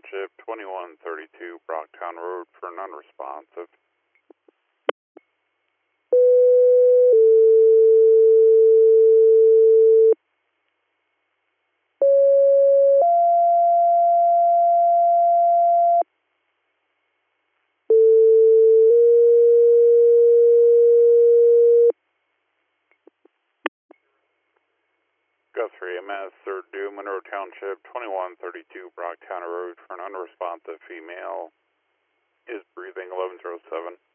Township, 2132 Brocktown Road for an unresponsive. Guthrie MS, 3rd due, Monroe Township, 2132 Brocktown Road for an unresponsive female. Is breathing 1107.